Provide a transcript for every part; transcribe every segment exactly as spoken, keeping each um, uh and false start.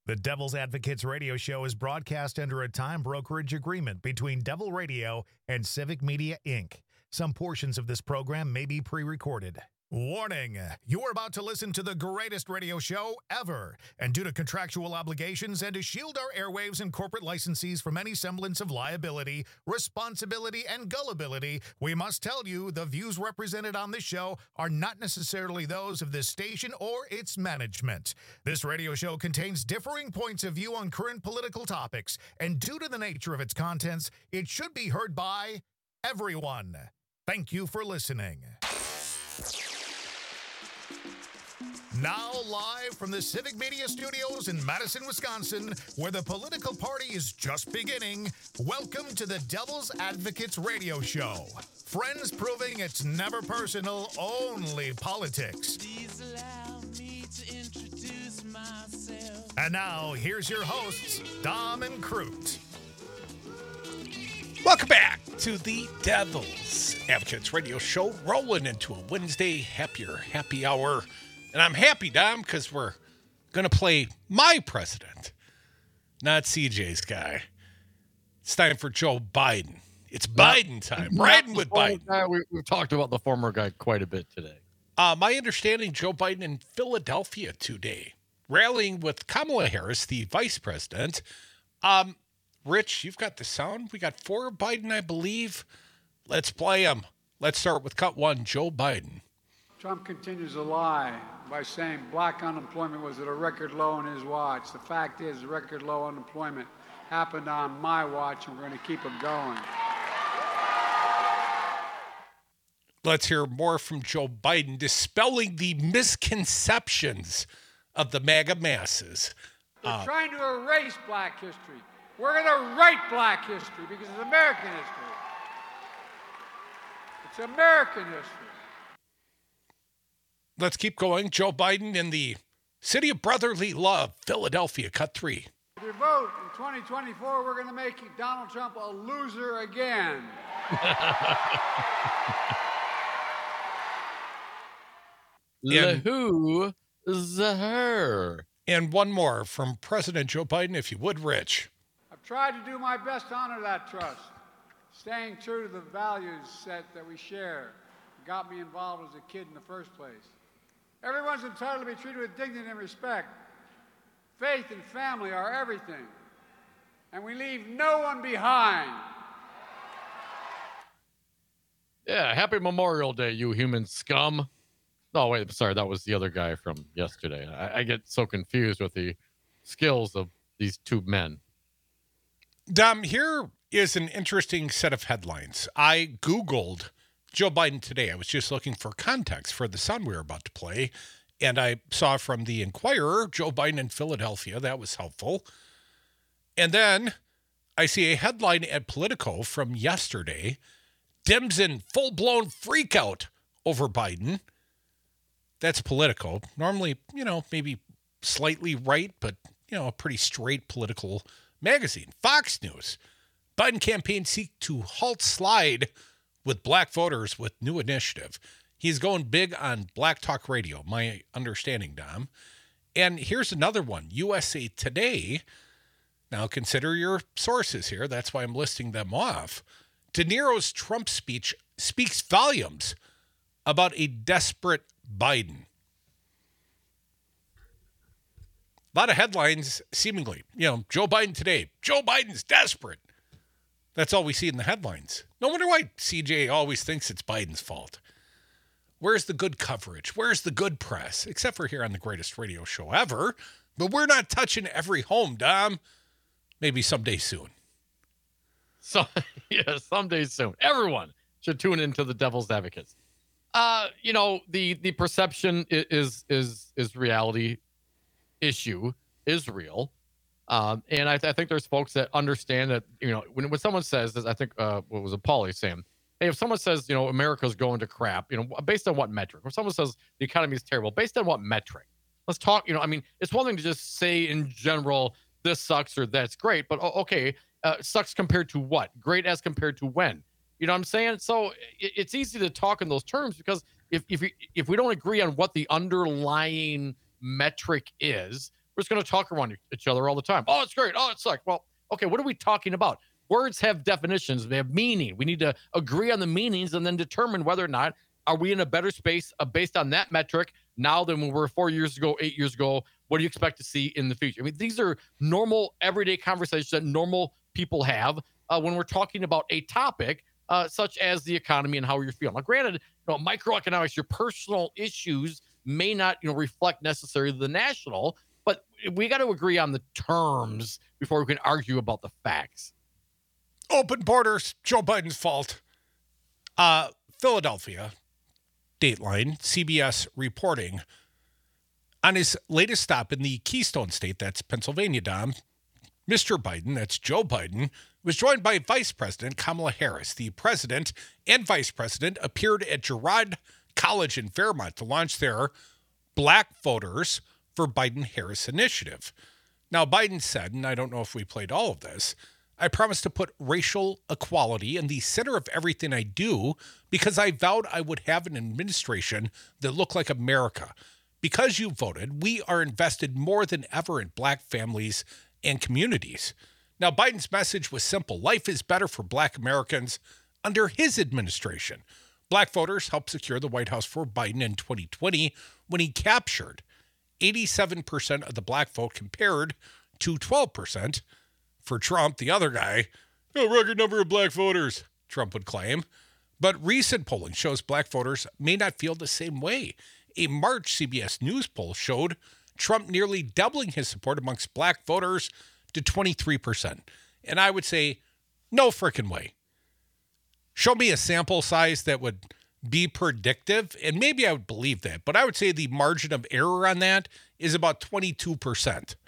The Devil's Advocates radio show is broadcast under a time brokerage agreement between Devil Radio and Civic Media, Incorporated. Some portions of this program may be pre-recorded. Warning, you are about to listen to the greatest radio show ever. And due to contractual obligations and to shield our airwaves and corporate licensees from any semblance of liability, responsibility, and gullibility, we must tell you the views represented on this show are not necessarily those of this station or its management. This radio show contains differing points of view on current political topics, and due to the nature of its contents, it should be heard by everyone. Thank you for listening. Now live from the Civic Media Studios in Madison, Wisconsin, where the political party is just beginning, welcome to the Devil's Advocates radio show. Friends proving it's never personal, only politics. Please allow me to introduce myself. And now, here's your hosts, Dom and Crute. Welcome back to the Devil's Advocates radio show, rolling into a Wednesday happier happy hour. And I'm happy, Dom, because we're going to play my president, not C J's guy. It's time for Joe Biden. It's Biden time. Riding with Biden. Guy, we, we've talked about the former guy quite a bit today. Uh, my understanding, Joe Biden in Philadelphia today, rallying with Kamala Harris, the vice president. Um, Rich, you've got the sound. We got four Biden, I believe. Let's play them. Let's start with cut one, Joe Biden. Trump continues to lie by saying black unemployment was at a record low in his watch. The fact is, record low unemployment happened on my watch, and we're going to keep it going. Let's hear more from Joe Biden, dispelling the misconceptions of the MAGA masses. They're Uh, trying to erase black history. We're going to write black history because it's American history. It's American history. Let's keep going. Joe Biden in the city of brotherly love, Philadelphia, cut three. If you vote in twenty twenty-four, we're going to make Donald Trump a loser again. And- Who is her? And one more from President Joe Biden, if you would, Rich. I've tried to do my best to honor that trust, staying true to the values set that we share. Got me involved as a kid in the first place. Everyone's entitled to be treated with dignity and respect. Faith and family are everything, and we leave no one behind. Yeah, happy Memorial Day, you human scum. Oh, wait, sorry, that was the other guy from yesterday. I, I get so confused with the skills of these two men. Dom, here is an interesting set of headlines. I Googled Joe Biden today. I was just looking for context for the sound we were about to play, and I saw from the Inquirer, Joe Biden in Philadelphia. That was helpful. And then I see a headline at Politico from yesterday, Dems in full-blown freakout over Biden. That's Politico. Normally, you know, maybe slightly right, but, you know, a pretty straight political magazine. Fox News. Biden campaign seek to halt slide with black voters with new initiative. He's going big on Black Talk Radio, my understanding, Dom. And here's another one, U S A Today. Now consider your sources here. That's why I'm listing them off. De Niro's Trump speech speaks volumes about a desperate Biden. A lot of headlines, seemingly. You know, Joe Biden today. Joe Biden's desperate. That's all we see in the headlines. No wonder why C J always thinks it's Biden's fault. Where's the good coverage? Where's the good press? Except for here on the greatest radio show ever. But we're not touching every home, Dom. Maybe someday soon. So, yeah, someday soon. Everyone should tune into the Devil's Advocates. Uh, you know, the the perception i- is is is reality. Issue is real. Um, and I, th- I think there's folks that understand that, you know, when, when someone says this, I think, uh, what was it, Paulie saying, hey, if someone says, you know, America's going to crap, you know, based on what metric? If someone says the economy is terrible, based on what metric? Let's talk, you know, I mean, it's one thing to just say in general, this sucks or that's great, but okay, uh, sucks compared to what? Great as compared to when? You know what I'm saying? So it, it's easy to talk in those terms because if if we, if we don't agree on what the underlying metric is, We're just going to talk around each other all the time. Oh, it's great. Oh, it sucks. Well, okay, what are we talking about? Words have definitions. They have meaning. We need to agree on the meanings and then determine whether or not are we in a better space uh, based on that metric now than when we were four years ago, eight years ago. What do you expect to see in the future? I mean, these are normal, everyday conversations that normal people have uh, when we're talking about a topic uh, such as the economy and how you're feeling. Now, granted, you know, microeconomics, your personal issues may not, you know, reflect necessarily the national, but we got to agree on the terms before we can argue about the facts. Open borders, Joe Biden's fault. Uh, Philadelphia, Dateline, C B S reporting on his latest stop in the Keystone State, that's Pennsylvania, Dom, Mister Biden, that's Joe Biden, was joined by Vice President Kamala Harris. The president and vice president appeared at Girard College in Fairmont to launch their Black Voters for Biden-Harris initiative. Now, Biden said, and I don't know if we played all of this, I promise to put racial equality in the center of everything I do because I vowed I would have an administration that looked like America. Because you voted, we are invested more than ever in Black families and communities. Now, Biden's message was simple. Life is better for Black Americans under his administration. Black voters helped secure the White House for Biden in twenty twenty when he captured eighty-seven percent of the Black vote compared to twelve percent for Trump, the other guy. A record number of Black voters, Trump would claim. But recent polling shows Black voters may not feel the same way. A March C B S News poll showed Trump nearly doubling his support amongst Black voters to twenty-three percent. And I would say, no frickin' way. Show me a sample size that would be predictive, and maybe I would believe that. But I would say the margin of error on that is about twenty-two percent.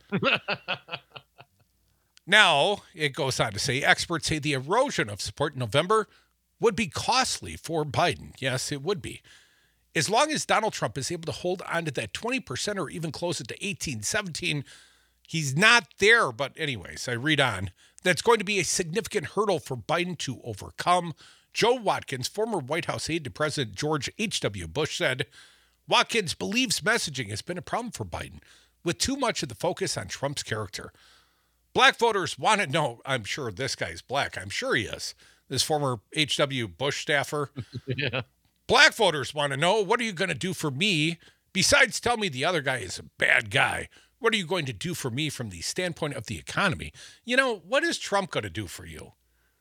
Now, it goes on to say, experts say the erosion of support in November would be costly for Biden. Yes, it would be. As long as Donald Trump is able to hold on to that twenty percent or even close it to eighteen, seventeen, he's not there. But anyways, I read on. That's going to be a significant hurdle for Biden to overcome. Joe Watkins, former White House aide to President George H W. Bush, said, Watkins believes messaging has been a problem for Biden, with too much of the focus on Trump's character. Black voters want to know, I'm sure this guy's black. I'm sure he is. This former H W. Bush staffer. Yeah. Black voters want to know, what are you going to do for me? Besides tell me the other guy is a bad guy, what are you going to do for me from the standpoint of the economy? You know, what is Trump going to do for you?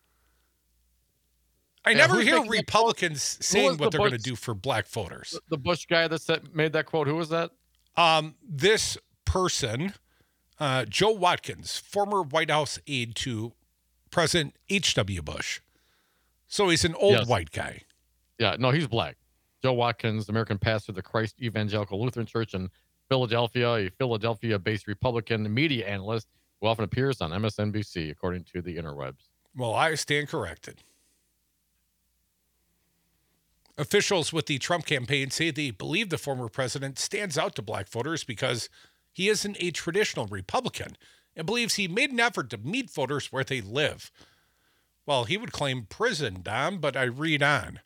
I Yeah, never who's hear making that Republicans saying was what the they're going to Bush- do for Black voters. The Bush guy that said, made that quote, who was that? Um, this person, uh, Joe Watkins, former White House aide to President H W. Bush. So he's an old Yes. white guy. Yeah, no, he's black. Joe Watkins, American pastor of the Christ Evangelical Lutheran Church in Philadelphia, a Philadelphia-based Republican media analyst who often appears on M S N B C, according to the interwebs. Well, I stand corrected. Officials with the Trump campaign say they believe the former president stands out to Black voters because he isn't a traditional Republican and believes he made an effort to meet voters where they live. Well, he would claim prison, Dom, but I read on.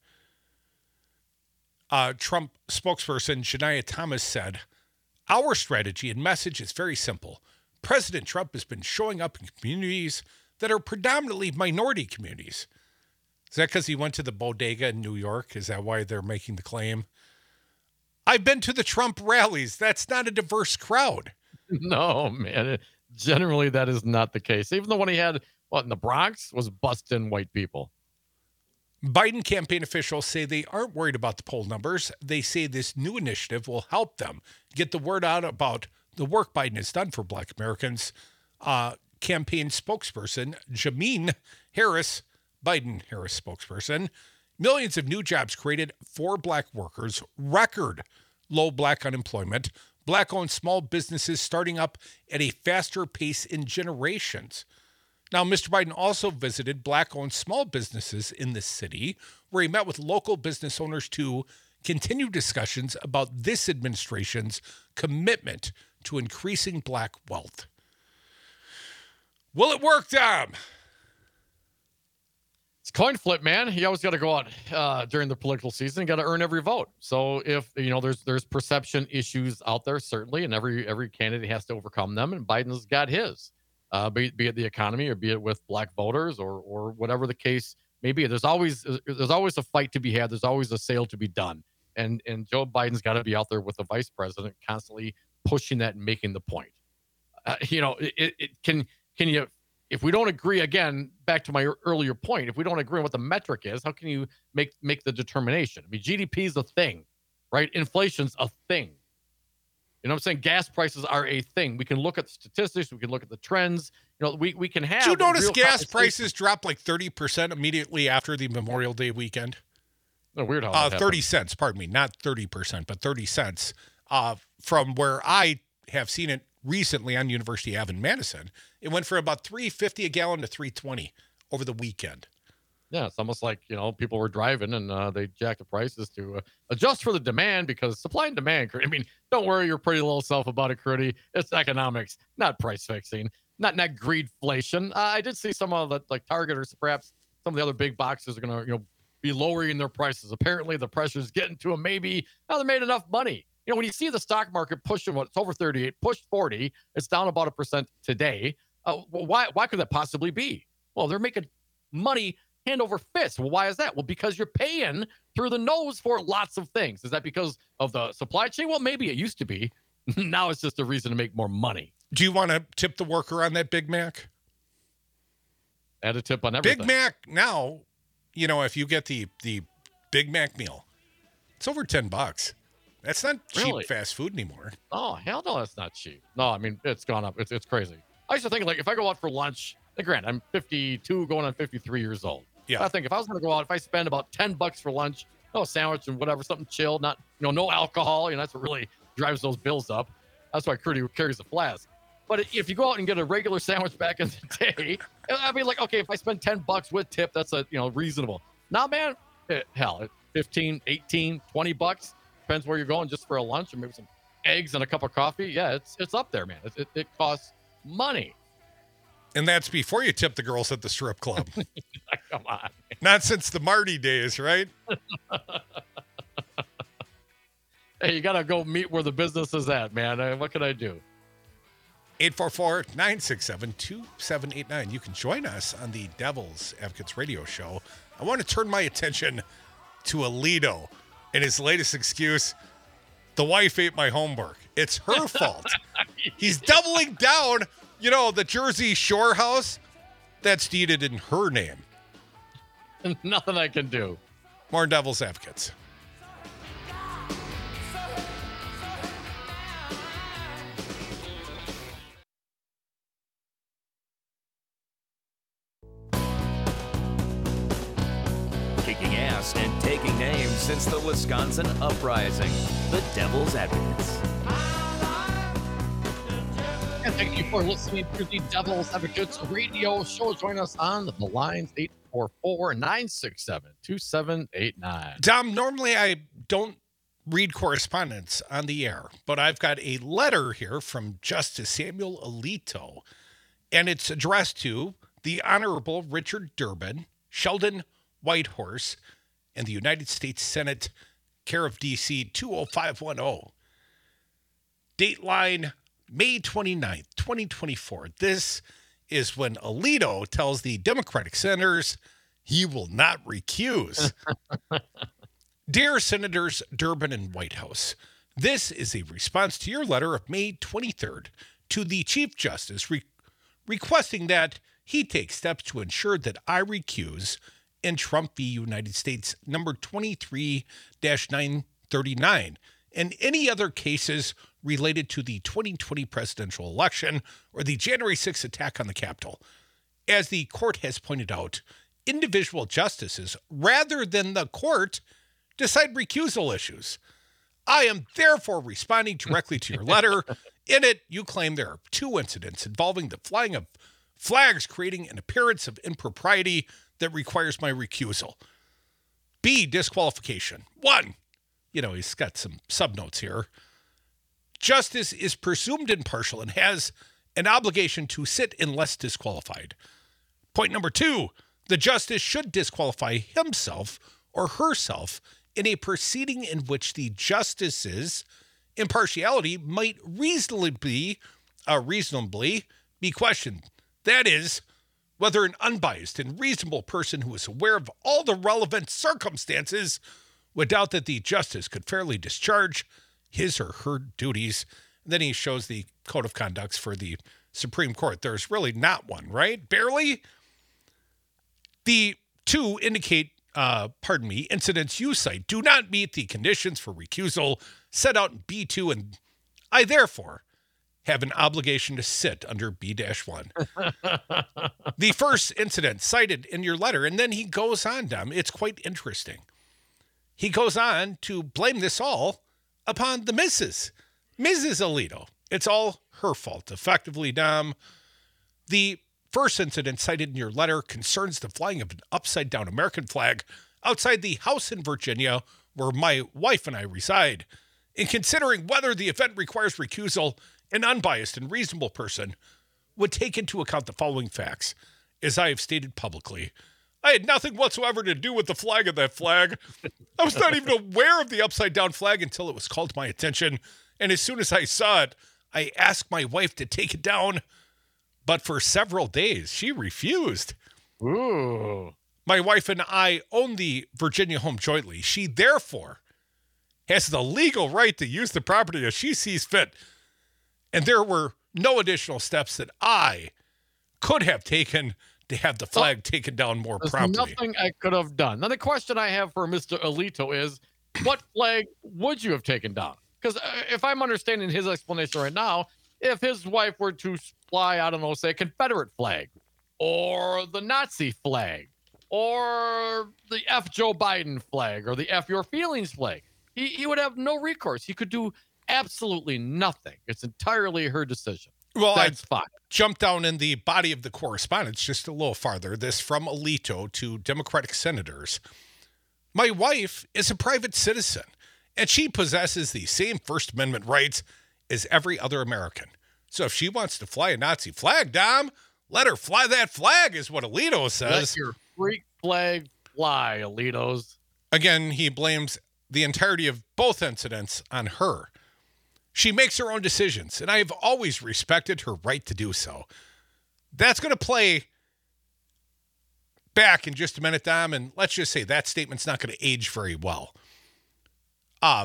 Uh, Trump spokesperson Shania Thomas said, our strategy and message is very simple. President Trump has been showing up in communities that are predominantly minority communities. Is that because he went to the bodega in New York? Is that why they're making the claim? I've been to the Trump rallies. That's not a diverse crowd. No, man. Generally, that is not the case. Even the one he had, what, in the Bronx, was busting white people. Biden campaign officials say they aren't worried about the poll numbers. They say this new initiative will help them get the word out about the work Biden has done for Black Americans. Uh, campaign spokesperson Jameen Harris, Biden-Harris spokesperson, millions of new jobs created for Black workers, record low Black unemployment, Black-owned small businesses starting up at a faster pace in generations. Now, Mister Biden also visited Black-owned small businesses in the city, where he met with local business owners to continue discussions about this administration's commitment to increasing Black wealth. Will it work, Dom? It's coin flip, man. You always got to go out uh, during the political season. Got to earn every vote. So if you know there's there's perception issues out there certainly, and every every candidate has to overcome them. And Biden's got his, uh, be, be it the economy or be it with black voters or or whatever the case may be. There's always there's always a fight to be had. There's always a sale to be done. And and Joe Biden's got to be out there with the vice president, constantly pushing that and making the point. Uh, you know, it, it can can you. If we don't agree, again, back to my earlier point, if we don't agree on what the metric is, how can you make make the determination? I mean, G D P is a thing, right? Inflation's a thing. You know what I'm saying? Gas prices are a thing. We can look at the statistics. We can look at the trends. You know, we, we can have. Did you notice gas prices dropped like thirty percent immediately after the Memorial Day weekend? Oh, weird how uh, that thirty happened. cents, pardon me, not thirty percent, but thirty cents uh, from where I have seen it recently on University Ave in Madison. It went from about three fifty a gallon to three twenty over the weekend. Yeah, it's almost like, you know, people were driving and uh, they jacked the prices to uh, adjust for the demand because supply and demand. I mean, don't worry your pretty little self about it, Crudy. It's economics, not price fixing, not not greedflation. Uh, I did see some of the, like Target or perhaps some of the other big boxes are going to, you know, be lowering their prices. Apparently the pressure's getting to them. Maybe now they made enough money. You know, when you see the stock market pushing what it's over thirty-eight, pushed forty, it's down about a percent today. Uh, well, why why could that possibly be? Well, they're making money hand over fist. Well, why is that? Well, because you're paying through the nose for lots of things. Is that because of the supply chain? Well, maybe it used to be. Now it's just a reason to make more money. Do you want to tip the worker on that Big Mac? Add a tip on everything. Big Mac now, you know, if you get the the Big Mac meal, it's over ten bucks. That's not cheap Really? fast food anymore. Oh, hell no, that's not cheap. No, I mean, it's gone up. It's it's crazy. I used to think, like, if I go out for lunch, and granted, I'm fifty-two going on fifty-three years old. Yeah. I think if I was going to go out, if I spend about ten bucks for lunch, no sandwich and whatever, something chilled, not, you know, no alcohol, you know, that's what really drives those bills up. That's why Crudy carries a flask. But if you go out and get a regular sandwich back in the day, I'd be like, okay, if I spend ten bucks with tip, that's a, you know, reasonable. Now, man, it, hell, fifteen, eighteen, twenty bucks. Depends where you're going just for a lunch or maybe some eggs and a cup of coffee. Yeah, it's it's up there, man. It, it, it costs money. And that's before you tip the girls at the strip club. Come on. Not since the Marty days, right? Hey, you got to go meet where the business is at, man. Uh, what can I do? eight four four, nine six seven, two seven eight nine. You can join us on the Devil's Advocates radio show. I want to turn my attention to Alito and his latest excuse, the wife ate my homework. It's her fault. He's doubling down. You know, the Jersey Shore house, that's deeded in her name. Nothing I can do. More Devil's Advocates. Kicking ass and taking names since the Wisconsin Uprising. The Devil's Advocates. And thank you for listening to the Devil's Advocates radio show. Join us on the lines eight four four, nine six seven, two seven eight nine. Dom, normally I don't read correspondence on the air, but I've got a letter here from Justice Samuel Alito, and it's addressed to the Honorable Richard Durbin, Sheldon Whitehorse, and the United States Senate, care of D C two oh five one oh. Dateline May twenty-ninth, twenty twenty-four. This is when Alito tells the Democratic senators he will not recuse. Dear Senators Durbin and Whitehouse, this is a response to your letter of May twenty-third to the Chief Justice re- requesting that he take steps to ensure that I recuse in Trump v. United States number twenty-three dash nine thirty-nine and any other cases related to the twenty twenty presidential election or the January sixth attack on the Capitol. As the court has pointed out, individual justices, rather than the court, decide recusal issues. I am therefore responding directly to your letter. In it, you claim there are two incidents involving the flying of flags creating an appearance of impropriety that requires my recusal. B, disqualification. One, you know, he's got some subnotes here. Justice is presumed impartial and has an obligation to sit unless disqualified. Point number two, The justice should disqualify himself or herself in a proceeding in which the justice's impartiality might reasonably be, uh, reasonably be questioned. That is, whether an unbiased and reasonable person who is aware of all the relevant circumstances would doubt that the justice could fairly discharge his or her duties. And then he shows the code of conducts for the Supreme Court. There's really not one, right? Barely. The two indicate, uh, pardon me, incidents you cite do not meet the conditions for recusal set out in B two, and I therefore have an obligation to sit under B one. The first incident cited in your letter, and then he goes on, Dom. It's quite interesting. He goes on to blame this all upon the Missus Missus Alito. It's all her fault, effectively, Dom. The first incident cited in your letter concerns the flying of an upside-down American flag outside the house in Virginia where my wife and I reside. In considering whether the event requires recusal, an unbiased and reasonable person would take into account the following facts. As I have stated publicly, I had nothing whatsoever to do with the flag of that flag. I was not even aware of the upside-down flag until it was called to my attention. And as soon as I saw it, I asked my wife to take it down. But for several days, she refused. Ooh. My wife and I own the Virginia home jointly. She, therefore, has the legal right to use the property as she sees fit. And there were no additional steps that I could have taken to have the flag so, taken down more there's promptly. Nothing I could have done. Now, the question I have for Mister Alito is, what flag would you have taken down? Because uh, if I'm understanding his explanation right now, if his wife were to fly, I don't know, say a Confederate flag or the Nazi flag or the F Joe Biden flag or the F Your Feelings flag, he, he would have no recourse. He could do absolutely nothing. It's entirely her decision. Well, That's I fine. Jumped down in the body of the correspondence just a little farther. This from Alito to Democratic senators. My wife is a private citizen, and she possesses the same First Amendment rights as every other American. So if she wants to fly a Nazi flag, Dom, let her fly that flag, is what Alito says. Let your freak flag fly, Alitos. Again, he blames the entirety of both incidents on her. She makes her own decisions, and I have always respected her right to do so. That's going to play back in just a minute, Dom, and let's just say that statement's not going to age very well. Uh,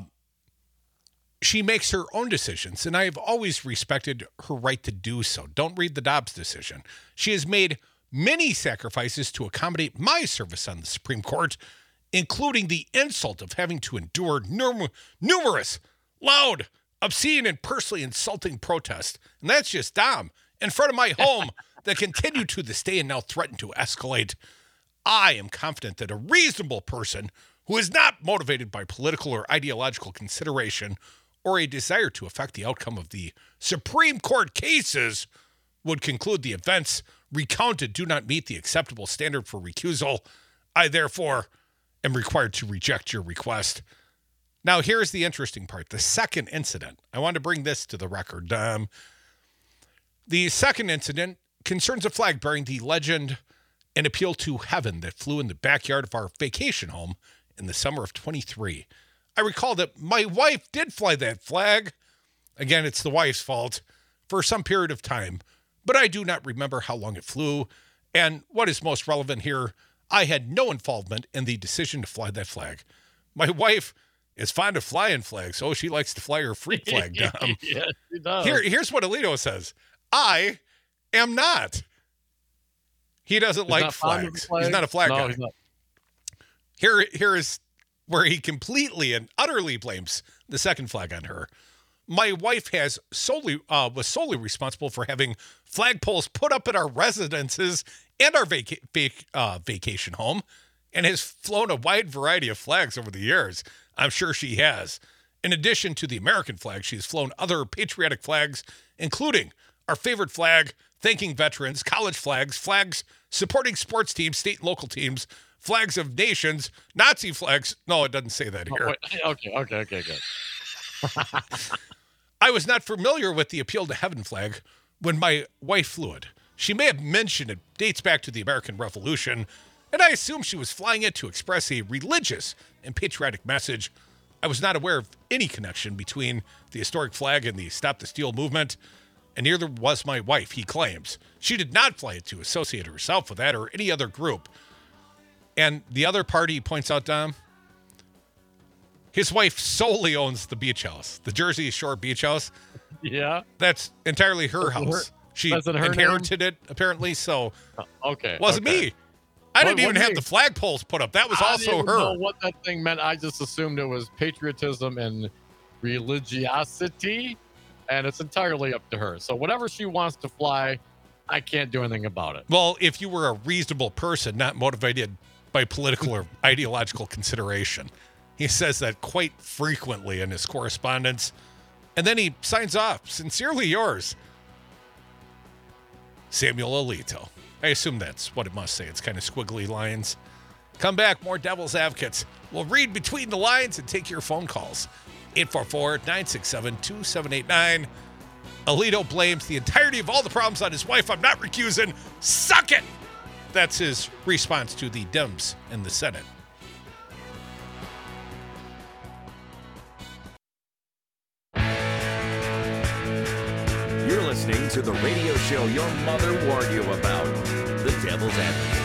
she makes her own decisions, and I have always respected her right to do so. Don't read the Dobbs decision. She has made many sacrifices to accommodate my service on the Supreme Court, including the insult of having to endure num- numerous, loud, obscene, and personally insulting protests. And that's just Dom in front of my home that continue to this day and now threaten to escalate. I am confident that a reasonable person who is not motivated by political or ideological consideration or a desire to affect the outcome of the Supreme Court cases would conclude the events recounted do not meet the acceptable standard for recusal. I therefore am required to reject your request. Now, here's the interesting part. The second incident. I want to bring this to the record. Um, the second incident concerns a flag bearing the legend "An Appeal to Heaven" that flew in the backyard of our vacation home in the summer of twenty-three. I recall that my wife did fly that flag. Again, it's the wife's fault for some period of time, but I do not remember how long it flew. And what is most relevant here, I had no involvement in the decision to fly that flag. My wife is fond of flying flags. Oh, she likes to fly her freak flag down. Yes, she does. Here, here's what Alito says. I am not. He doesn't He's like not fond of flags. flags? He's not a flag No, guy. he's not. Here, here is where he completely and utterly blames the second flag on her. My wife has solely uh, was solely responsible for having flagpoles put up at our residences and our vaca- vac- uh, vacation home, and has flown a wide variety of flags over the years. I'm sure she has. In addition to the American flag, she's flown other patriotic flags, including our favorite flag, thanking veterans, college flags, flags supporting sports teams, state and local teams, flags of nations, Nazi flags. No, it doesn't say that Oh, here. wait. Okay, okay, okay, good. I was not familiar with the Appeal to Heaven flag when my wife flew it. She may have mentioned it dates back to the American Revolution and I assumed she was flying it to express a religious and patriotic message. I was not aware of any connection between the historic flag and the Stop the Steal movement, and neither was my wife, he claims. She did not fly it to associate herself with that or any other group. And the other party, he points out, Dom, his wife solely owns the beach house, the Jersey Shore beach house. Yeah. That's entirely her That's house. her- She that's in her inherited it, apparently, so Okay. wasn't okay. me. I didn't What- even what have do you- the flagpoles put up. That was I also didn't her. know what that thing meant. I just assumed it was patriotism and religiosity, and it's entirely up to her. So whatever she wants to fly, I can't do anything about it. Well, if you were a reasonable person, not motivated by political or ideological consideration. He says that quite frequently in his correspondence. And then he signs off, sincerely yours, Samuel Alito. I assume that's what it must say. It's kind of squiggly lines. Come back, more Devil's Advocates. We'll read between the lines and take your phone calls. eight four four, nine six seven, two seven eight nine. Alito blames the entirety of all the problems on his wife. I'm not recusing. Suck it! That's his response to the Dems in the Senate. You're listening to the radio show your mother warned you about, The Devil's Advocate.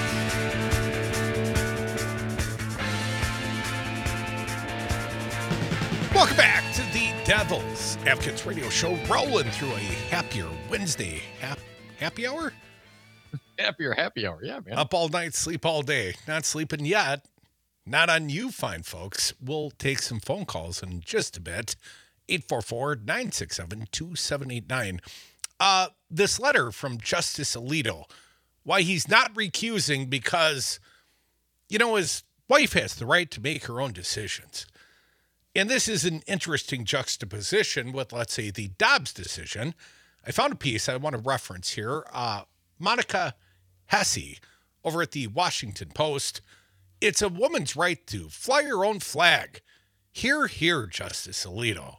Welcome back to the Devil's Advocates radio show, rolling through a happier Wednesday. Hap- happy hour? Happier happy hour. Yeah, man. Up all night, sleep all day. Not sleeping yet. Not on you, fine folks. We'll take some phone calls in just a bit. eight four four, nine six seven, two seven eight nine. Uh, this letter from Justice Alito, why he's not recusing because, you know, his wife has the right to make her own decisions. And this is an interesting juxtaposition with, let's say, the Dobbs decision. I found a piece I want to reference here. Uh, Monica Hesse over at the Washington Post. It's a woman's right to fly her own flag. Hear, hear, Justice Alito.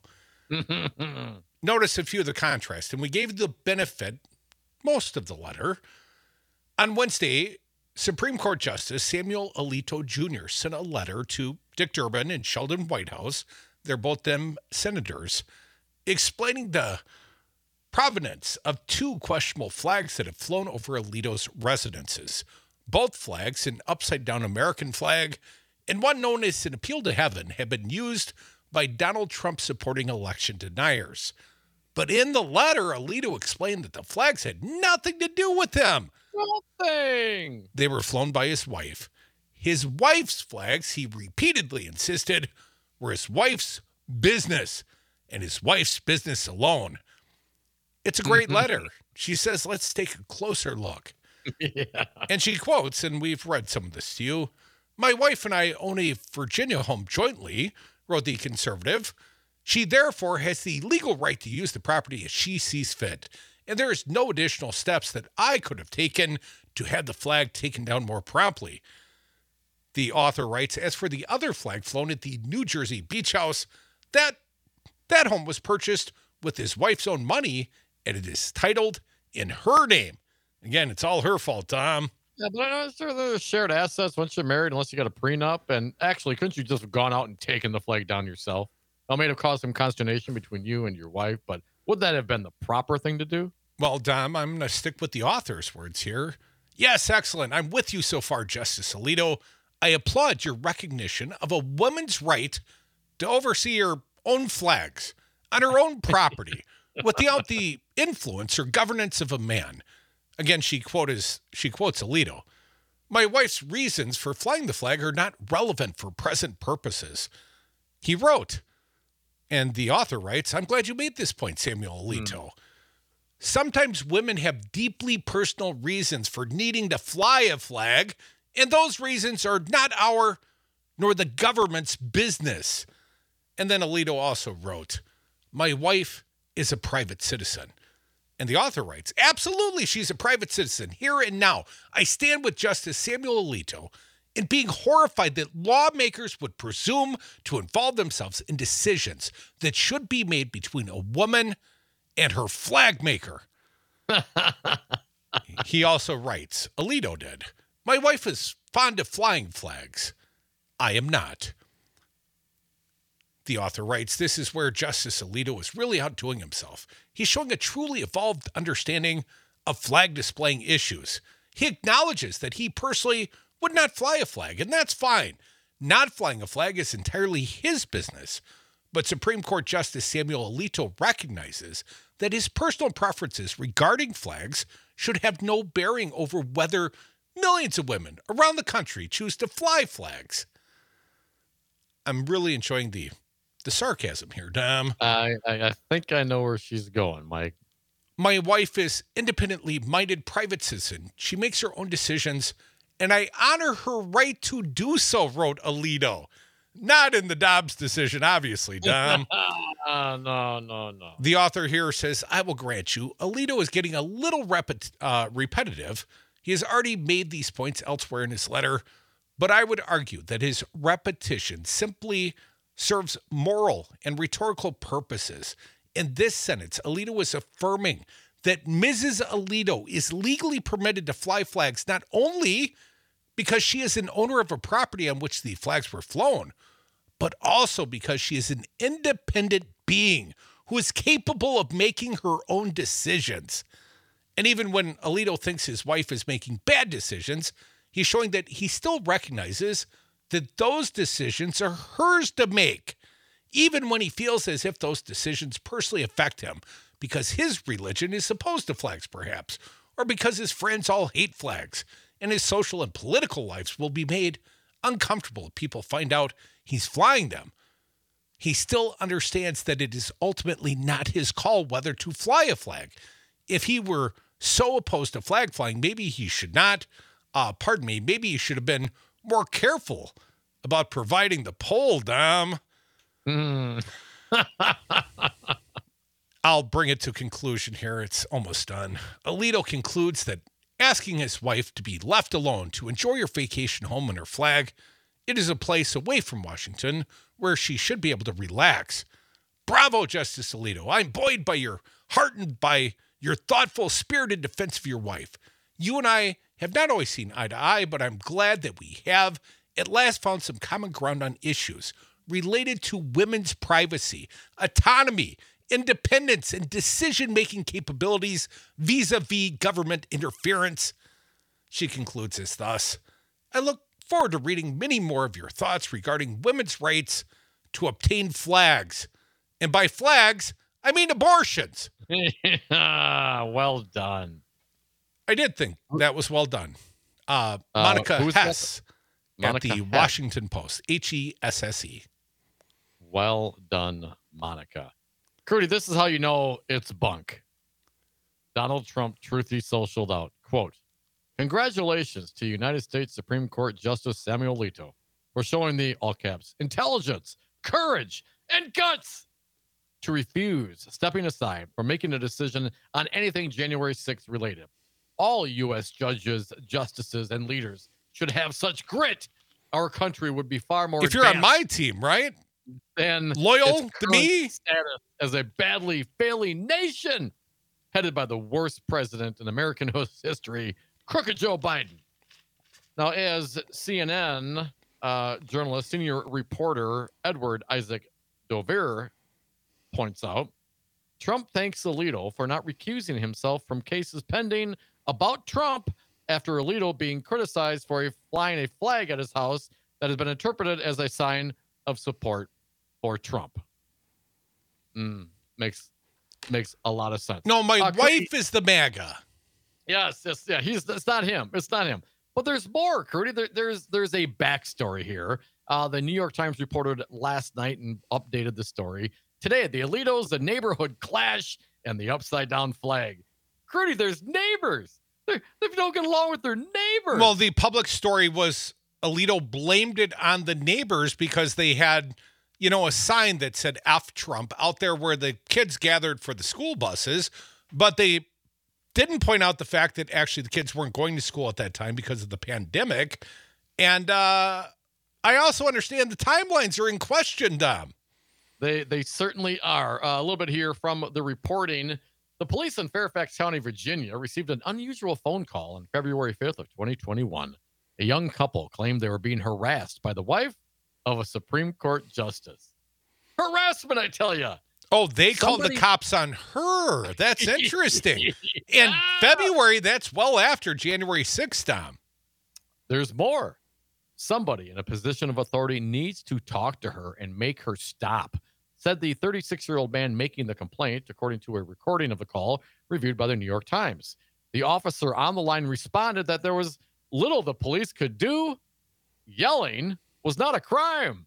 Notice a few of the contrasts, and we gave the benefit, most of the letter. On Wednesday, Supreme Court Justice Samuel Alito Junior sent a letter to Dick Durbin and Sheldon Whitehouse, they're both them senators, explaining the provenance of two questionable flags that have flown over Alito's residences. Both flags, an upside-down American flag and one known as an appeal to heaven, have been used by Donald Trump-supporting election deniers. But in the letter, Alito explained that the flags had nothing to do with him. Nothing. They were flown by his wife. His wife's flags, he repeatedly insisted, were his wife's business and his wife's business alone. It's a great letter. She says, let's take a closer look. Yeah. And she quotes, and we've read some of this to you, my wife and I own a Virginia home jointly, wrote the conservative. She therefore has the legal right to use the property as she sees fit. And there is no additional steps that I could have taken to have the flag taken down more promptly. The author writes, as for the other flag flown at the New Jersey beach house, that, that home was purchased with his wife's own money, and it is titled in her name. Again, it's all her fault, Tom. Yeah, but I'm not sure there's shared assets once you're married, unless you got a prenup. And actually, couldn't you just have gone out and taken the flag down yourself? It may have caused some consternation between you and your wife, but would that have been the proper thing to do? Well, Dom, I'm going to stick with the author's words here. Yes, excellent. I'm with you so far, Justice Alito. I applaud your recognition of a woman's right to oversee her own flags on her own property without the influence or governance of a man. Again, she quotes, she quotes Alito. My wife's reasons for flying the flag are not relevant for present purposes. He wrote, and the author writes, I'm glad you made this point, Samuel Alito. Mm. Sometimes women have deeply personal reasons for needing to fly a flag, and those reasons are not our nor the government's business. And then Alito also wrote, my wife is a private citizen. And the author writes, absolutely, she's a private citizen. Here and now, I stand with Justice Samuel Alito in being horrified that lawmakers would presume to involve themselves in decisions that should be made between a woman and her flag maker. He also writes, Alito did, My wife is fond of flying flags. I am not. The author writes, this is where Justice Alito is really outdoing himself. He's showing a truly evolved understanding of flag displaying issues. He acknowledges that he personally would not fly a flag, and that's fine. Not flying a flag is entirely his business. But Supreme Court Justice Samuel Alito recognizes that his personal preferences regarding flags should have no bearing over whether millions of women around the country choose to fly flags. I'm really enjoying the the sarcasm here, Dom. I, I I think I know where she's going, Mike. My wife is independently minded private citizen. She makes her own decisions, and I honor her right to do so, wrote Alito. Not in the Dobbs decision, obviously, Dom. uh, no, no, no. The author here says, I will grant you, Alito is getting a little repet- uh, repetitive. He has already made these points elsewhere in his letter, but I would argue that his repetition simply serves moral and rhetorical purposes. In this sentence, Alito is affirming that Missus Alito is legally permitted to fly flags not only because she is an owner of a property on which the flags were flown, but also because she is an independent being who is capable of making her own decisions. And even when Alito thinks his wife is making bad decisions, he's showing that he still recognizes that those decisions are hers to make, even when he feels as if those decisions personally affect him, because his religion is opposed to flags, perhaps, or because his friends all hate flags, and his social and political lives will be made uncomfortable if people find out he's flying them. He still understands that it is ultimately not his call whether to fly a flag. If he were so opposed to flag flying, maybe he should not, uh, pardon me, maybe he should have been more careful about providing the pole, Dom. Mm. I'll bring it to conclusion here. It's almost done. Alito concludes that asking his wife to be left alone to enjoy her vacation home in her flag, it is a place away from Washington where she should be able to relax. Bravo, Justice Alito. I'm buoyed by your heartened by your thoughtful, spirited defense of your wife. You and I have not always seen eye to eye, but I'm glad that we have at last found some common ground on issues related to women's privacy, autonomy, independence, and decision-making capabilities vis-a-vis government interference. She concludes as thus, I look forward to reading many more of your thoughts regarding women's rights to obtain flags. And by flags, I mean abortions. Well done. I did think that was well done. Uh, Uh, Monica who's Hess that? at the Monica Hess. Washington Post, H E S S E. Well done, Monica. Crudy, this is how you know it's bunk. Donald Trump truthy socialed out. Quote, congratulations to United States Supreme Court Justice Samuel Alito for showing the, all caps, intelligence, courage, and guts to refuse stepping aside from making a decision on anything January sixth related. All U S judges, justices, and leaders should have such grit. Our country would be far more If you're on advanced my team, right? than Loyal its to current me? status as a badly failing nation headed by the worst president in American history, crooked Joe Biden. Now, as C N N uh, journalist, senior reporter Edward Isaac Dovere points out, Trump thanks Alito for not recusing himself from cases pending about Trump after Alito being criticized for a, flying a flag at his house that has been interpreted as a sign of support for Trump. Mm, makes makes a lot of sense. No, my Uh, wife Crudy- is the MAGA. Yes, yes, yeah. He's it's not him. It's not him. But there's more, Crudy. There, there's there's a backstory here. Uh, the New York Times reported last night and updated the story today. The Alitos, the neighborhood clash, and the upside down flag. Crudy, there's neighbors. They're, they don't get along with their neighbors. Well, the public story was Alito blamed it on the neighbors because they had, you know, a sign that said F Trump out there where the kids gathered for the school buses, but they didn't point out the fact that actually the kids weren't going to school at that time because of the pandemic. And uh, I also understand the timelines are in question, Dom. They they certainly are. Uh, a little bit here from the reporting. The police in Fairfax County, Virginia, received an unusual phone call on February fifth of twenty twenty-one A young couple claimed they were being harassed by the wife of a Supreme Court justice. Harassment, I tell you. Oh, they called Somebody- the cops on her. That's interesting. In February, that's well after January sixth, Dom. There's more. Somebody in a position of authority needs to talk to her and make her stop, said the thirty-six-year-old man making the complaint, according to a recording of the call reviewed by the New York Times. The officer on the line responded that there was little the police could do. Yelling was not a crime.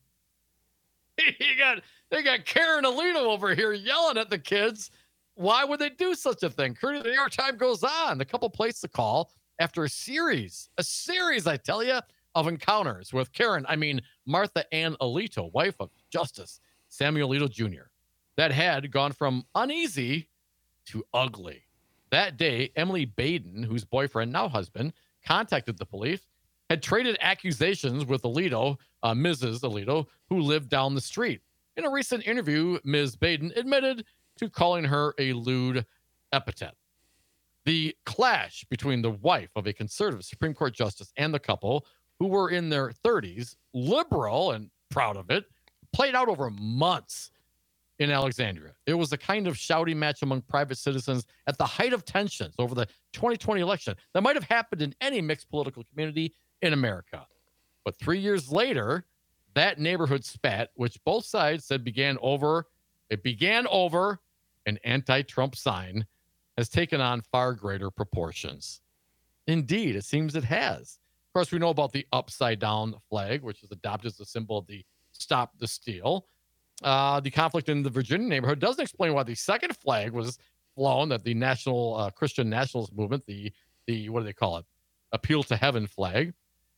You got, they got Karen Alito over here yelling at the kids. Why would they do such a thing? The New York Times goes on. The couple placed the call after a series, a series, I tell you, of encounters with Karen, I mean, Martha Ann Alito, wife of Justice Samuel Alito Junior, that had gone from uneasy to ugly. That day, Emily Baden, whose boyfriend, now husband, contacted the police, had traded accusations with Alito, uh, Missus Alito, who lived down the street. In a recent interview, Miz Baden admitted to calling her a lewd epithet. The clash between the wife of a conservative Supreme Court justice and the couple, who were in their thirties, liberal and proud of it, played out over months in Alexandria. It was a kind of shouting match among private citizens at the height of tensions over the twenty twenty election that might have happened in any mixed political community in America. But three years later, that neighborhood spat, which both sides said began over, it began over an anti-Trump sign, has taken on far greater proportions. Indeed, it seems it has. Of course, we know about the upside down flag, which is adopted as a symbol of the Stop the Steal. Uh, the conflict in the Virginia neighborhood doesn't explain why the second flag was flown, that the National uh, Christian Nationalist Movement, the, the, what do they call it? Appeal to Heaven flag.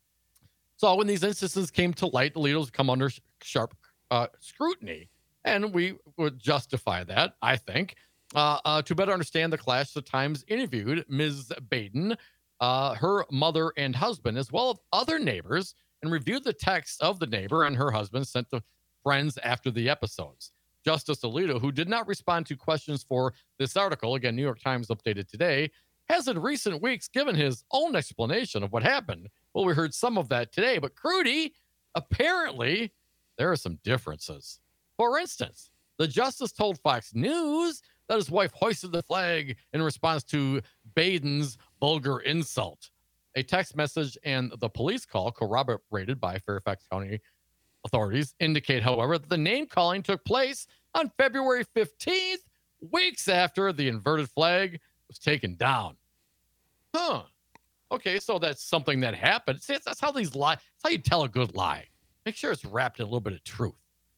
So when these instances came to light, the Alitos come under sharp uh, scrutiny. And we would justify that, I think. Uh, uh, to better understand the clash, the Times interviewed Miz Baden, uh, her mother and husband, as well as other neighbors, and reviewed the text of the neighbor and her husband sent to friends after the episodes. Justice Alito, who did not respond to questions for this article, again, New York Times updated today, has in recent weeks given his own explanation of what happened. Well, we heard some of that today, but Crudy, apparently there are some differences. For instance, the justice told Fox News that his wife hoisted the flag in response to Baden's vulgar insult. A text message and the police call, corroborated by Fairfax County authorities, indicate, however, that the name calling took place on February fifteenth, weeks after the inverted flag was taken down. Huh. Okay, so that's something that happened. See, that's how these lie. That's how you tell a good lie. Make sure it's wrapped in a little bit of truth.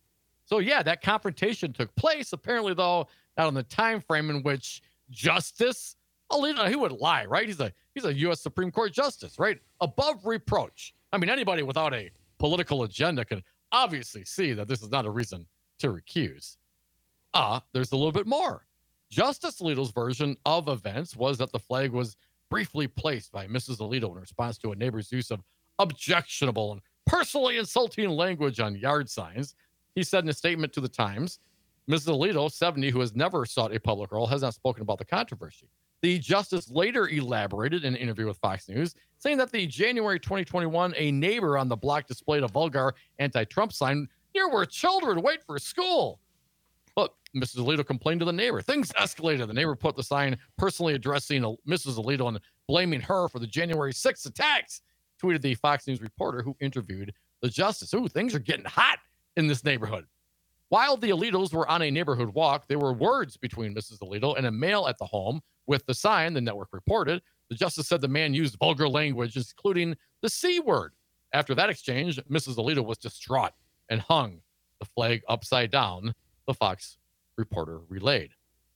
So yeah, that confrontation took place. Apparently, though, not on the time frame in which Justice Alito, he would lie, right? He's a he's a U S Supreme Court justice, right? Above reproach. I mean, anybody without a political agenda can obviously see that this is not a reason to recuse. Ah, uh, there's a little bit more. Justice Alito's version of events was that the flag was briefly placed by Missus Alito in response to a neighbor's use of objectionable and personally insulting language on yard signs. He said in a statement to the Times, Missus Alito, seventy, who has never sought a public role, has not spoken about the controversy. The justice later elaborated in an interview with Fox News, saying that the January twenty twenty-one, a neighbor on the block displayed a vulgar anti-Trump sign near where children wait for school. But Missus Alito complained to the neighbor. Things escalated. The neighbor put the sign personally addressing Missus Alito and blaming her for the January sixth attacks, tweeted the Fox News reporter who interviewed the justice. Ooh, things are getting hot in this neighborhood. While the Alitos were on a neighborhood walk, there were words between Missus Alito and a male at the home with the sign, the network reported. The justice said the man used vulgar language, including the C word. After that exchange, Missus Alito was distraught and hung the flag upside down, the Fox reporter relayed.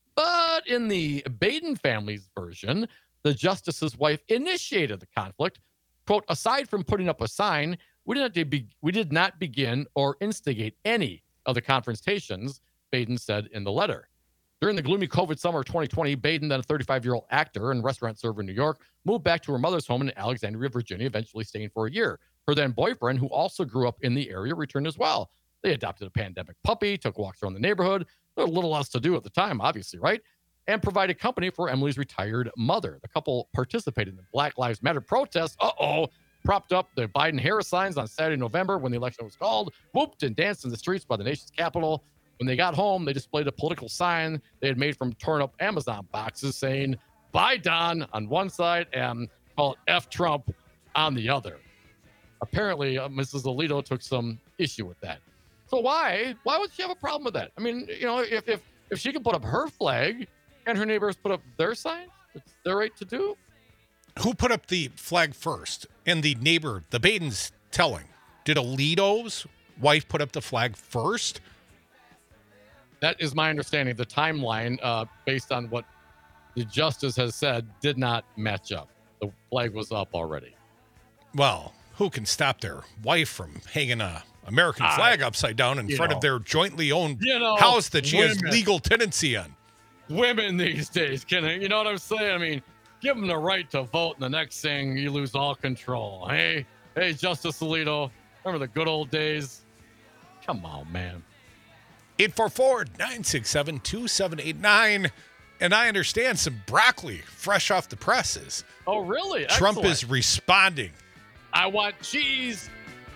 But in the Baden family's version, the justice's wife initiated the conflict. Quote, aside from putting up a sign, we did not, be- we did not begin or instigate any of the confrontations, Baden said in the letter. During the gloomy COVID summer of twenty twenty, Baden, then a thirty-five-year-old actor and restaurant server in New York, moved back to her mother's home in Alexandria, Virginia, eventually staying for a year. Her then boyfriend, who also grew up in the area, returned as well. They adopted a pandemic puppy, took walks around the neighborhood. There was little else to do at the time, obviously, right? And provided company for Emily's retired mother. The couple participated in the Black Lives Matter protests. Uh-oh. propped up the Biden-Harris signs on Saturday, November, when the election was called, whooped and danced in the streets by the nation's capital. When they got home, they displayed a political sign they had made from torn up Amazon boxes saying, "Bye, Don," on one side and call it F Trump on the other. Apparently, uh, Missus Alito took some issue with that. So why? Why would she have a problem with that? I mean, you know, if if, if she can put up her flag and her neighbors put up their signs, it's their right to do. Who put up the flag first? And the neighbor, the Baden's telling. Did Alito's wife put up the flag first? That is my understanding. The timeline, uh, based on what the justice has said, did not match up. The flag was up already. Well, who can stop their wife from hanging a American I, flag upside down in front know, of their jointly owned you know, house that she women. has legal tenancy on? Women these days, can you know what I'm saying? I mean, give them the right to vote, and the next thing you lose all control. Hey, hey, Justice Alito, remember the good old days? Come on, man. eight four four, nine six seven, two seven eight nine. And I understand some broccoli fresh off the presses. Oh, really? Trump Excellent. is responding. I want cheese.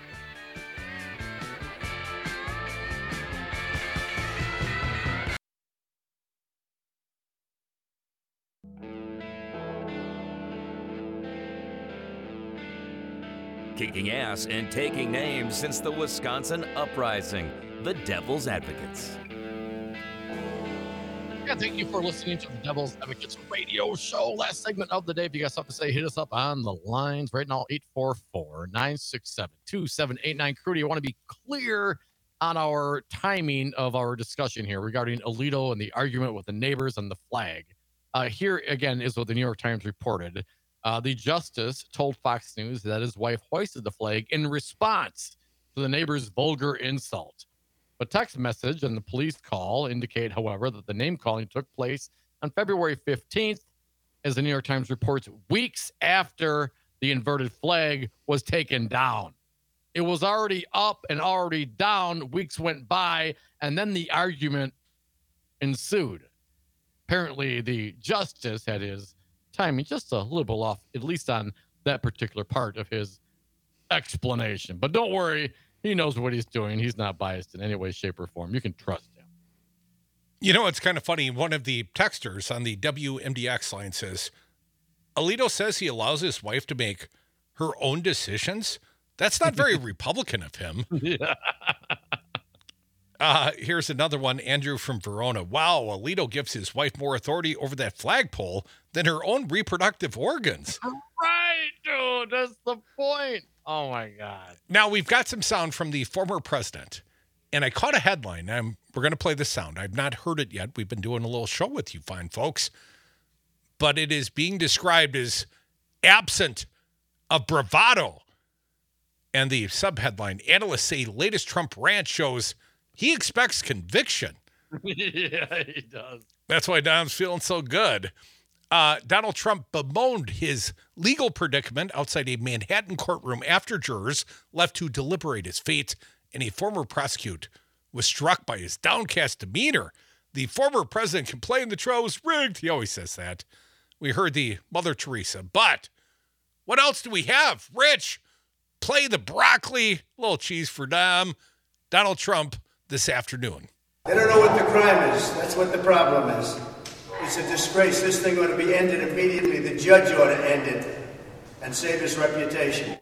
Kicking ass and taking names since the Wisconsin uprising, the Devil's Advocates. Yeah, thank you for listening to the Devil's Advocates radio show. Last segment of the day. If you got something to say, hit us up on the lines right now, eight four four, nine six seven, two seven eight nine. Crudy, I want to be clear on our timing of our discussion here regarding Alito and the argument with the neighbors and the flag. Uh, here, again, is what the New York Times reported. Uh, the justice told Fox News that his wife hoisted the flag in response to the neighbor's vulgar insult. A text message and the police call indicate, however, that the name calling took place on February fifteenth, as the New York Times reports, weeks after the inverted flag was taken down. It was already up and already down. Weeks went by, and then the argument ensued. Apparently, the justice had his timing just a little bit off, at least on that particular part of his explanation. But don't worry, he knows what he's doing. He's not biased in any way, shape, or form. You can trust him. You know, it's kind of funny. One of the texters on the W M D X line says, Alito says he allows his wife to make her own decisions. That's not very Republican of him. Yeah. Uh, here's another one, Andrew from Verona. Wow, Alito gives his wife more authority over that flagpole than her own reproductive organs. Right, dude. That's the point. Oh, my God. Now, we've got some sound from the former president, and I caught a headline. I'm, we're going to play the sound. I've not heard it yet. We've been doing a little show with you fine folks, but it is being described as absent of bravado. And the subheadline, analysts say latest Trump rant shows he expects conviction. Yeah, he does. That's why Don's feeling so good. Uh, Donald Trump bemoaned his legal predicament outside a Manhattan courtroom after jurors left to deliberate his fate, and a former prosecutor was struck by his downcast demeanor. The former president complained the trial was rigged. He always says that. We heard the Mother Teresa. But what else do we have? Rich, play the broccoli. A little cheese for Dom. Donald Trump this afternoon. They don't know what the crime is. That's what the problem is. It's a disgrace. This thing ought to be ended immediately. The judge ought to end it and save his reputation.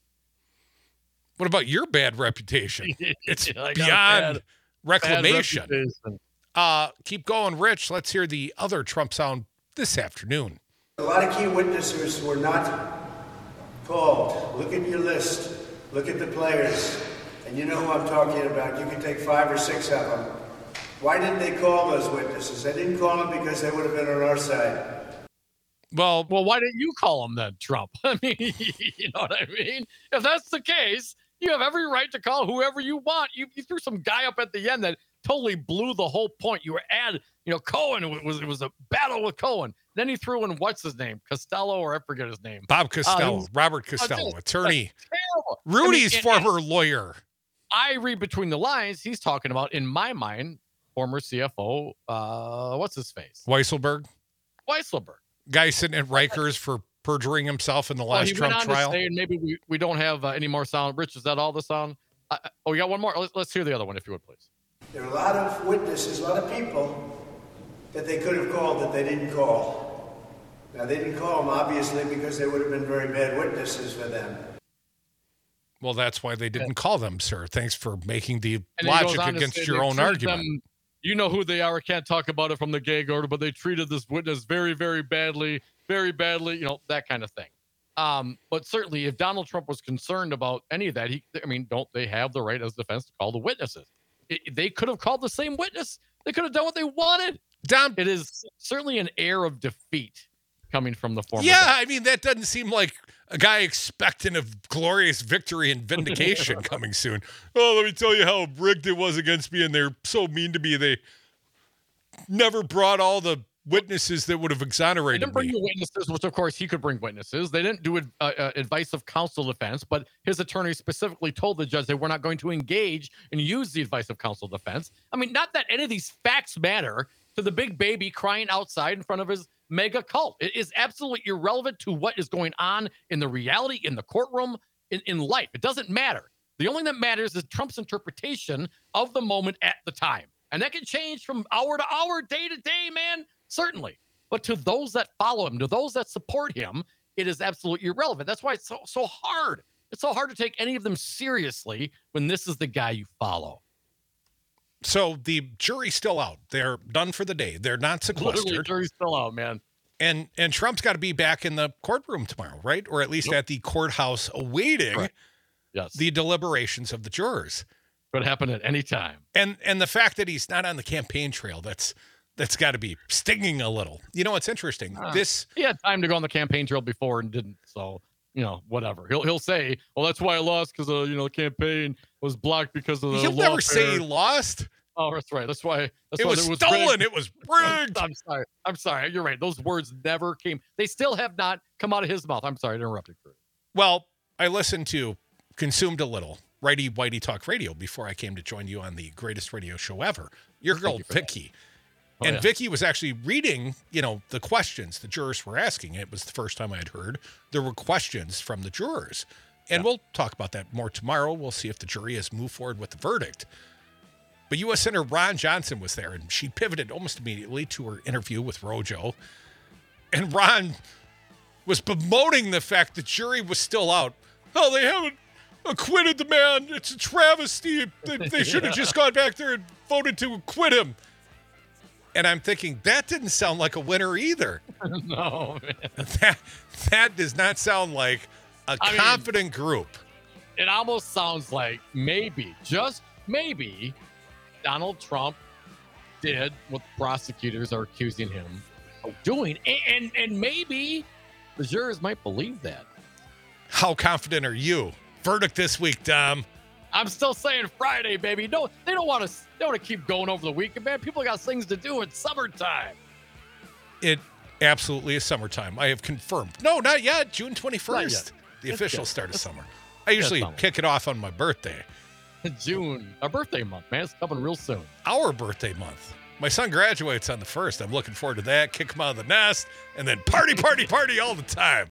What about your bad reputation? It's I got beyond bad- reclamation. bad reputation. Uh, keep going, Rich. Let's hear the other Trump sound this afternoon. A lot of key witnesses were not called. Look at your list. Look at the players. And you know who I'm talking about. You can take five or six of them. Why didn't they call those witnesses? They didn't call them because they would have been on our side. Well, Well, why didn't you call him then, Trump? I mean, you know what I mean? If that's the case, you have every right to call whoever you want. You, you threw some guy up at the end that totally blew the whole point. You were at, you know, Cohen. It was it was a battle with Cohen. Then he threw in what's his name, Costello, or I forget his name. Bob Costello, was- Robert Costello, just- attorney, Terrible. Rudy's I mean, and- former lawyer. I read between the lines. He's talking about, in my mind, former C F O. Uh, what's his face? Weisselberg, Weisselberg. guy sitting at Rikers for perjuring himself in the Well, last he Trump went on trial. to say, and maybe we, we don't have uh, any more sound. Rich, is that all the sound? Uh, oh, we got one more. Let's, let's hear the other one, if you would, please. There are a lot of witnesses, a lot of people that they could have called that they didn't call. Now, they didn't call them, obviously, because they would have been very bad witnesses for them. Well, that's why they didn't call them, sir. Thanks for making the And he logic goes on to against say your they own treated argument. them- you know who they are. I can't talk about it from the gag order, but they treated this witness very, very badly, very badly, you know, that kind of thing. Um, but certainly if Donald Trump was concerned about any of that, he, I mean, don't they have the right as defense to call the witnesses? It, they could have called the same witness. They could have done what they wanted. Dom, It is certainly an air of defeat coming from the former. yeah, guy. I mean, that doesn't seem like a guy expecting a glorious victory and vindication coming soon. Oh, let me tell you how rigged it was against me, and they're so mean to me. They never brought all the witnesses that would have They exonerated didn't bring me. the witnesses, which of course he could bring witnesses. They didn't do uh, uh, advice of counsel defense, but his attorney specifically told the judge they were not going to engage and use the advice of counsel defense. I mean, not that any of these facts matter to the big baby crying outside in front of his mega cult. It is absolutely irrelevant to what is going on in the reality, in the courtroom, in, in life. It doesn't matter. The only thing that matters is Trump's interpretation of the moment at the time. And that can change from hour to hour, day to day, man. Certainly. But to those that follow him, to those that support him, it is absolutely irrelevant. That's why it's so so hard. It's so hard to take any of them seriously when this is the guy you follow. So the jury's still out. They're done for the day. They're not Literally, sequestered. jury's still out, man. And and Trump's got to be back in the courtroom tomorrow, right? Or at least Yep. at the courthouse awaiting Correct. Yes. the deliberations of the jurors. Could happen at any time. And and the fact that he's not on the campaign trail, that's that's got to be stinging a little. You know, it's interesting. Uh, This He had time to go on the campaign trail before and didn't. So, you know, whatever. He'll he'll say, well, that's why I lost because, uh, you know, the campaign was blocked because of the he'll never say he lawfare. lost. Oh, that's right. That's why. That's It why was there stolen. rigged. It was I'm, rigged. I'm sorry. I'm sorry. You're right. Those words never came. They still have not come out of his mouth. I'm sorry to interrupt you, Kurt. Well, I listened to, consumed a little Righty Whitey Talk Radio before I came to join you on the greatest radio show ever. Your girl, you for that. Vicky. Oh, and yeah. Vicky was actually reading, you know, the questions the jurors were asking. It was the first time I'd heard there were questions from the jurors. And we'll talk about that more tomorrow. We'll see if the jury has moved forward with the verdict. But U S Senator Ron Johnson was there, and she pivoted almost immediately to her interview with Rojo. And Ron was bemoaning the fact the jury was still out. Oh, they haven't acquitted the man. It's a travesty. They, they should have just gone back there and voted to acquit him. And I'm thinking, that didn't sound like a winner either. No, man. That, that does not sound like a I mean- confident group. It almost sounds like maybe, just maybe, Donald Trump did what prosecutors are accusing him of doing. And, and, and maybe the jurors might believe that. How confident are you? Verdict this week, Dom. I'm still saying Friday, baby. No, they don't want to. They want to keep going over the weekend, man. People got things to do. It's summertime. It absolutely is summertime. I have confirmed. No, not yet. June twenty-first, the It's official good. start of summer. I usually summer. kick it off on my birthday. June, our birthday month, man. It's coming real soon. Our birthday month. My son graduates on the first. I'm looking forward to that. Kick him out of the nest, and then party, party, party all the time.